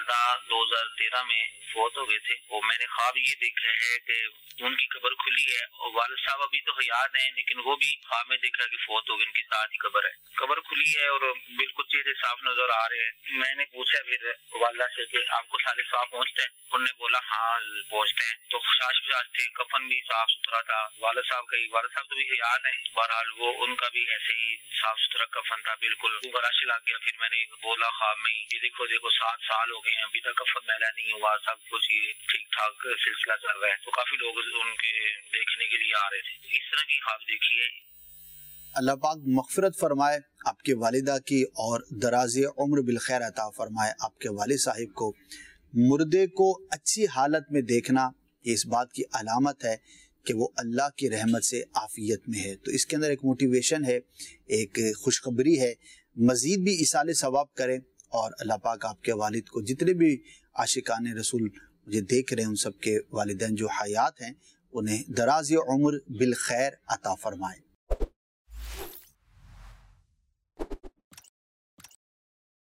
والدہ 2013 میں فوت ہو گئے تھے، اور میں نے خواب یہ دیکھا ہے کہ ان کی قبر کھلی ہے، اور والد صاحب ابھی تو حیات ہیں لیکن وہ بھی خواب میں دیکھا کہ فوت ہو گئے، ان کے ساتھ ہی قبر ہے، قبر کھلی ہے اور بالکل چہرے صاف نظر آ رہے ہیں۔ میں نے پوچھا پھر والدہ سے کہ آپ کو سارے صاف پہنچتے ہیں؟ انہوں نے بولا ہاں پہنچتے ہیں۔ تو خشاش بشاش تھے، کفن بھی صاف ستھرا تھا، والد صاحب تو بھی حیات ہیں، بہرحال وہ ان کا بھی ایسے ہی صاف ستھرا کفن تھا، بالکل غراش لگ گیا۔ پھر میں نے بولا خواب میں یہ دیکھو 7 سال ہو گئے ہیں ابھی تک کفن میلا نہیں ہوا، سب کچھ یہ ٹھیک ٹھاک سلسلہ چل رہا ہے۔ تو کافی لوگ ان کے دیکھنے کے لیے آ رہے تھے۔ اس طرح کی خواب دیکھی ہے۔ اللہ پاک مغفرت فرمائے آپ کے والدہ کی، اور دراز عمر بالخیر عطا فرمائے آپ کے والد صاحب کو۔ مردے کو اچھی حالت میں دیکھنا یہ اس بات کی علامت ہے کہ وہ اللہ کی رحمت سے عافیت میں ہے۔ تو اس کے اندر ایک موٹیویشن ہے، ایک خوشخبری ہے، مزید بھی ایصال ثواب کریں، اور اللہ پاک آپ کے والد کو، جتنے بھی عاشقان رسول مجھے دیکھ رہے ہیں، ان سب کے والدین جو حیات ہیں انہیں دراز عمر بالخیر عطا فرمائے۔